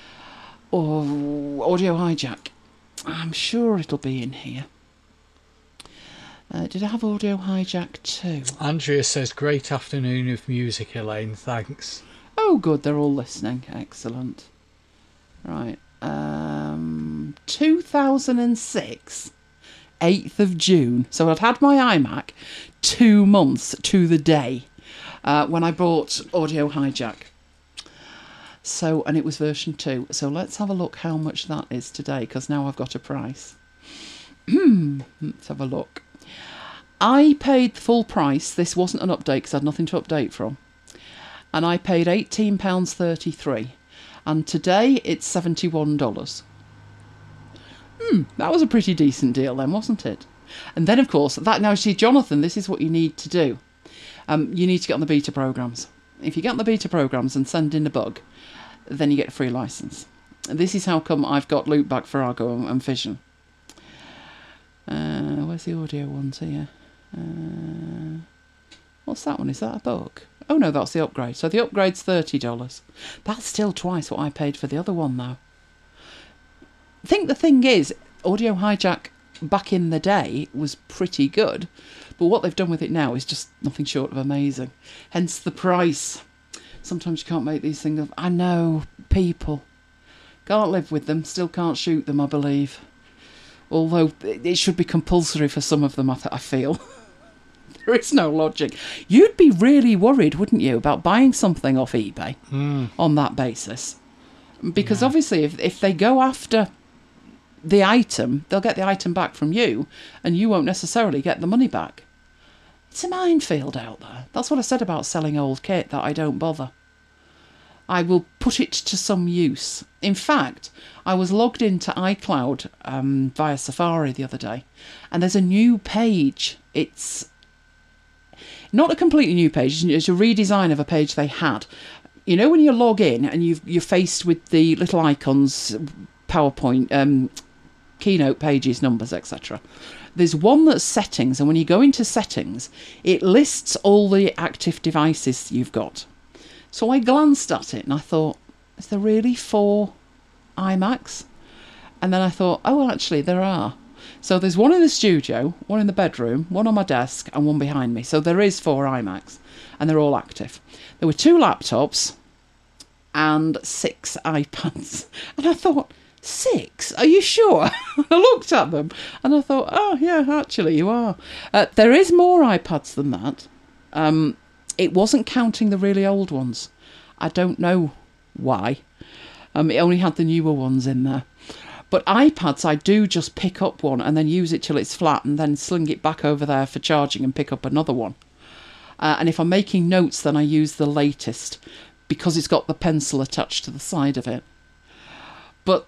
oh, Audio Hijack. I'm sure it'll be in here. Uh, did I have Audio Hijack too?
Andrea says, great afternoon of music, Elaine, thanks.
Oh, good, they're all listening. Excellent. Right. Um, two thousand six, eighth of June. So I'd had my iMac two months to the day uh, when I bought Audio Hijack. So, and it was version two. So let's have a look how much that is today, because now I've got a price. Let's have a look. I paid the full price. This wasn't an update because I had nothing to update from. And I paid eighteen pounds thirty-three. And today it's seventy-one dollars. Hmm, that was a pretty decent deal then, wasn't it? And then, of course, that now, see, Jonathan, this is what you need to do. Um, you need to get on the beta programs. If you get on the beta programs and send in a bug, then you get a free license. And this is how come I've got Loopback, Farrago and, and Fission. Uh, where's the audio ones here? Uh, what's that one? Is that a bug? Oh no, that's the upgrade. So the upgrade's thirty dollars. That's still twice what I paid for the other one though. I think the thing is, Audio Hijack back in the day was pretty good, but what they've done with it now is just nothing short of amazing. Hence the price. Sometimes you can't make these things up. I know, people. Can't live with them, still can't shoot them, I believe. Although it should be compulsory for some of them, I, th- I feel. There is no logic. You'd be really worried, wouldn't you, about buying something off eBay
mm.
on that basis? Because
yeah.
obviously if, if they go after the item, they'll get the item back from you and you won't necessarily get the money back. It's a minefield out there. That's what I said about selling old kit, that I don't bother. I will put it to some use. In fact, I was logged into iCloud um, via Safari the other day, and there's a new page. It's not a completely new page, it's a redesign of a page they had. You know when you log in and you've, you're faced with the little icons, PowerPoint, um, Keynote pages, numbers, et cetera. There's one that's settings, and when you go into settings, it lists all the active devices you've got. So I glanced at it and I thought, is there really four iMacs? And then I thought, oh, actually, there are. So there's one in the studio, one in the bedroom, one on my desk, and one behind me. So there is four iMacs, and they're all active. There were two laptops and six iPads. And I thought, six? Are you sure? I looked at them and I thought, oh, yeah, actually, you are. Uh, there is more iPads than that. Um... It wasn't counting the really old ones. I don't know why. Um, it only had the newer ones in there. But iPads, I do just pick up one and then use it till it's flat and then sling it back over there for charging and pick up another one. Uh, and if I'm making notes, then I use the latest because it's got the pencil attached to the side of it. But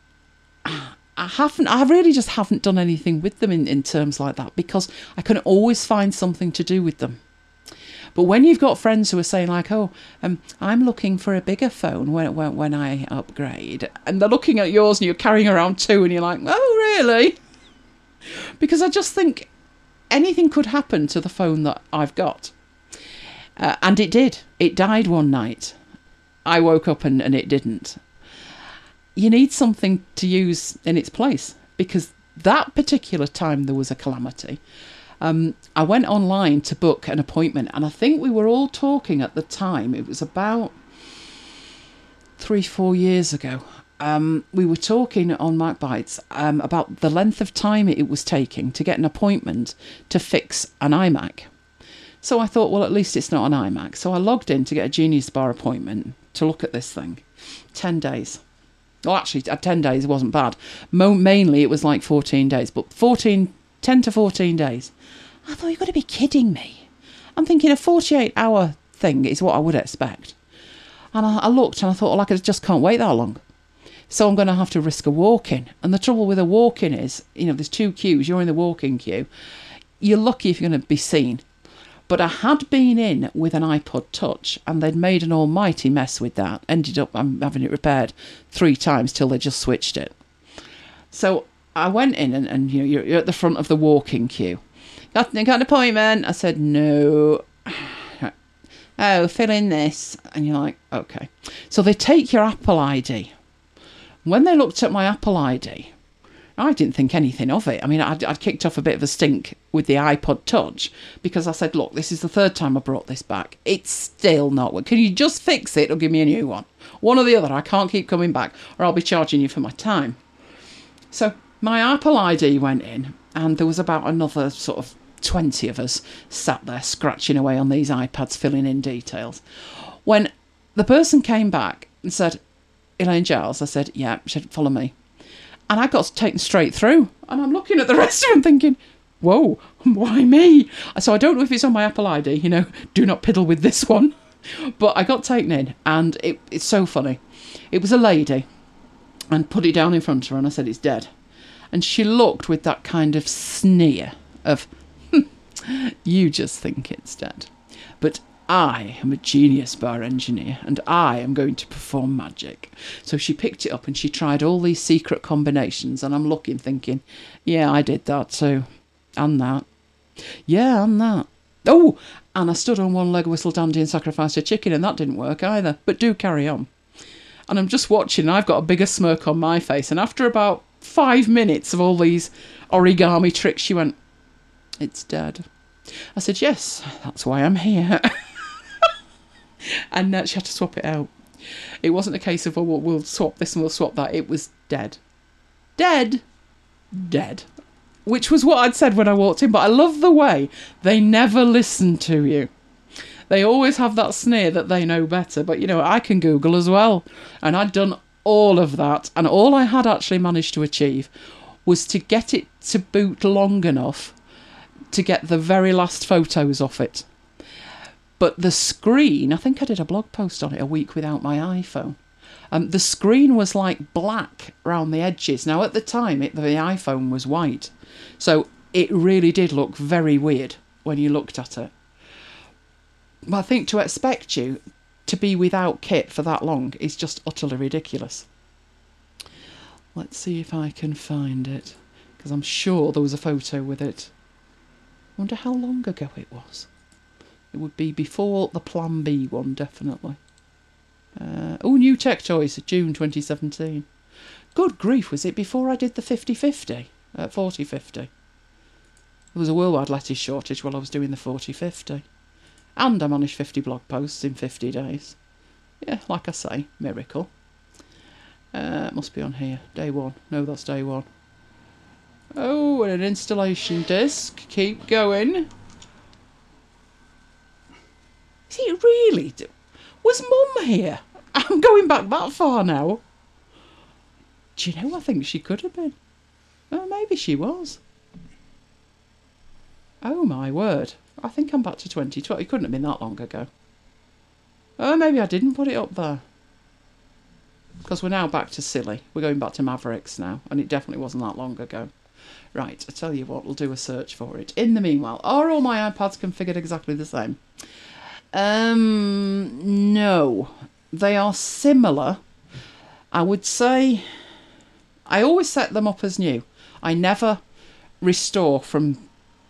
I haven't, I really just haven't done anything with them in, in terms like that because I can always find something to do with them. But when you've got friends who are saying like, oh, um, I'm looking for a bigger phone when, when when I upgrade, and they're looking at yours and you're carrying around two and you're like, oh, really? Because I just think anything could happen to the phone that I've got. Uh, and it did. It died one night. I woke up and, and it didn't. You need something to use in its place because that particular time there was a calamity. Um, I went online to book an appointment and I think we were all talking at the time, it was about three, four years ago. Um, we were talking on MacBites um, about the length of time it was taking to get an appointment to fix an iMac. So I thought, well, at least it's not an iMac. So I logged in to get a Genius Bar appointment to look at this thing. ten days. Well, actually, at ten days, it wasn't bad. Mo- mainly, it was like fourteen days, but fourteen, ten to fourteen days. I thought, you've got to be kidding me. I'm thinking a forty-eight hour thing is what I would expect. And I, I looked and I thought, well, I just can't wait that long. So I'm going to have to risk a walk-in. And the trouble with a walk-in is, you know, there's two queues. You're in the walk-in queue. You're lucky if you're going to be seen. But I had been in with an iPod Touch and they'd made an almighty mess with that. Ended up I'm having it repaired three times till they just switched it. So I went in and, and you know, you're, you're at the front of the walk-in queue. Got, got an appointment? I said, no. Oh, fill in this. And you're like, okay. So they take your Apple I D. When they looked at my Apple I D, I didn't think anything of it. I mean, I'd, I'd kicked off a bit of a stink with the iPod Touch because I said, look, this is the third time I brought this back. It's still not working. Can you just fix it or give me a new one? One or the other. I can't keep coming back or I'll be charging you for my time. So my Apple I D went in and there was about another sort of twenty of us sat there scratching away on these iPads, filling in details. When the person came back and said, Elaine Giles, I said, yeah, she said, follow me. And I got taken straight through. And I'm looking at the rest of them thinking, whoa, why me? So I don't know if it's on my Apple I D, you know, do not piddle with this one. But I got taken in and it, it's so funny. It was a lady and put it down in front of her and I said, it's dead. And she looked with that kind of sneer of, you just think it's dead. But I am a Genius Bar engineer and I am going to perform magic. So she picked it up and she tried all these secret combinations and I'm looking thinking, yeah, I did that too. And that. Yeah, and that. Oh, and I stood on one leg, whistled dandy and sacrificed a chicken and that didn't work either. But do carry on. And I'm just watching and I've got a bigger smirk on my face. And after about five minutes of all these origami tricks, she went, it's dead. I said, yes, that's why I'm here. And uh, she had to swap it out. It wasn't a case of, oh, we'll, we'll swap this and we'll swap that. It was dead. Dead. Dead. Which was what I'd said when I walked in. But I love the way they never listen to you. They always have that sneer that they know better. But, you know, I can Google as well. And I'd done all of that. And all I had actually managed to achieve was to get it to boot long enough to get the very last photos off it. But the screen, I think I did a blog post on it a week without my iPhone. Um, the screen was like black around the edges. Now at the time, it, the iPhone was white. So it really did look very weird when you looked at it. But I think to expect you to be without kit for that long is just utterly ridiculous. Let's see if I can find it. Because I'm sure there was a photo with it. I wonder how long ago it was. It would be before the Plan B one, definitely. Uh, oh, New Tech Toys, June twenty seventeen. Good grief, was it before I did the fifty fifty? Uh, forty fifty. There was a worldwide lettuce shortage while I was doing the forty fifty. And I managed fifty blog posts in fifty days. Yeah, like I say, miracle. Uh, it must be on here. Day one. No, that's day one. Oh, and an installation disc. Keep going. Is it really? Was Mum here? I'm going back that far now. Do you know, I think she could have been. Oh, maybe she was. Oh, my word. I think I'm back to twenty twelve. It couldn't have been that long ago. Oh, maybe I didn't put it up there. Because we're now back to silly. We're going back to Mavericks now. And it definitely wasn't that long ago. Right, I tell you what, we'll do a search for it. In the meanwhile, are all my iPads configured exactly the same? Um, no. They are similar. I would say... I always set them up as new. I never restore from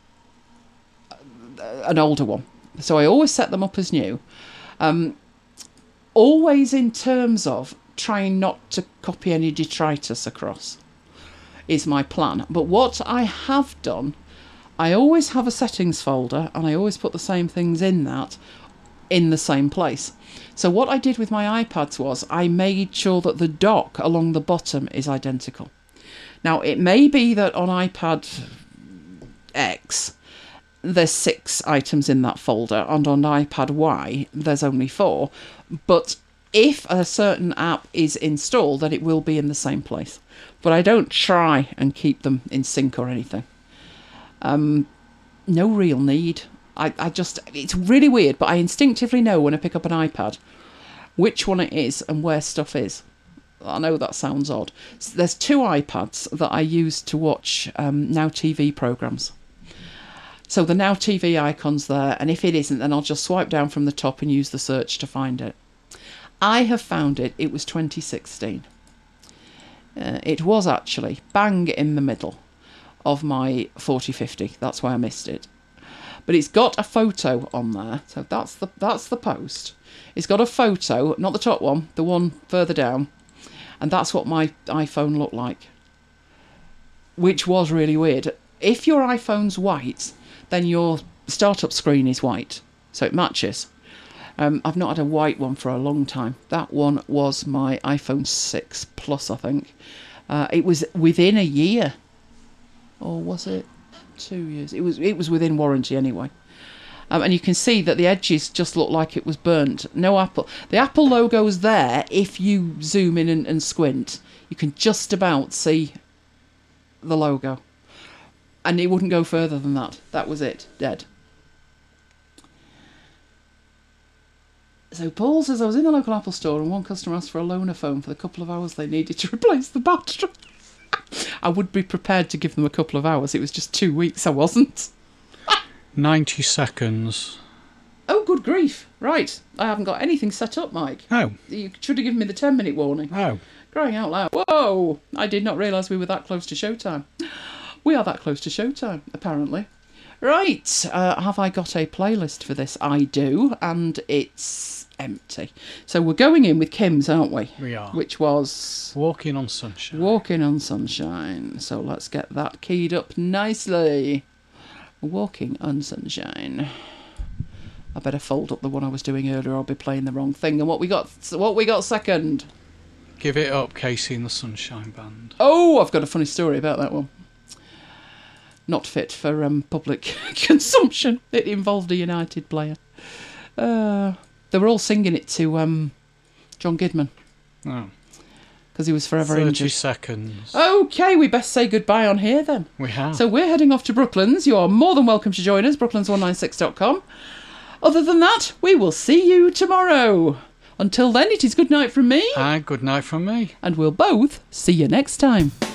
an older one. So I always set them up as new. Um, always in terms of trying not to copy any detritus across is my plan. But what I have done, I always have a settings folder and I always put the same things in that in the same place. So what I did with my iPads was I made sure that the dock along the bottom is identical. Now, it may be that on iPad X, there's six items in that folder, and on iPad Y, there's only four. But if a certain app is installed, then it will be in the same place. But I don't try and keep them in sync or anything. Um, no real need. I, I just, it's really weird, but I instinctively know when I pick up an iPad which one it is and where stuff is. I know that sounds odd. So there's two iPads that I use to watch um, Now T V programmes. So the Now T V icon's there, and if it isn't, then I'll just swipe down from the top and use the search to find it. I have found it. It was twenty sixteen. Uh, it was actually bang in the middle of my forty fifty. That's why I missed it. But it's got a photo on there, so that's the that's the post. It's got a photo, not the top one, the one further down, and that's what my iPhone looked like, which was really weird. If your iPhone's white, then your startup screen is white, so it matches. Um, I've not had a white one for a long time. That one was my iPhone six Plus, I think. Uh, it was within a year, or was it two years? It was. It was within warranty anyway. Um, and you can see that the edges just look like it was burnt. No Apple. The Apple logo's there. If you zoom in and, and squint, you can just about see the logo. And it wouldn't go further than that. That was it. Dead. So Paul says, I was in the local Apple store and one customer asked for a loaner phone for the couple of hours they needed to replace the battery. I would be prepared to give them a couple of hours. It was just two weeks I wasn't.
ninety seconds.
Oh, good grief. Right. I haven't got anything set up, Mike.
Oh.
You should have given me the ten minute warning.
Oh.
Crying out loud. Whoa! I did not realise we were that close to showtime. We are that close to showtime, apparently. Right. Uh, have I got a playlist for this? I do, and it's empty. So we're going in with Kim's, aren't we?
We are.
Which was...
Walking on Sunshine.
Walking on Sunshine. So let's get that keyed up nicely. Walking on Sunshine. I better fold up the one I was doing earlier. I'll be playing the wrong thing. And what we got? What we got second?
Give It Up, Casey and the Sunshine Band.
Oh, I've got a funny story about that one. Not fit for um, public consumption. It involved a United player. Uh, they were all singing it to um, John Gidman.
Oh.
Because he was forever
thirty
injured.
seconds.
Okay, we best say goodbye on here then.
We have.
So we're heading off to Brooklands. You are more than welcome to join us, brooklands one nine six dot com. Other than that, we will see you tomorrow. Until then, it is good night from me.
And good night from me.
And we'll both see you next time.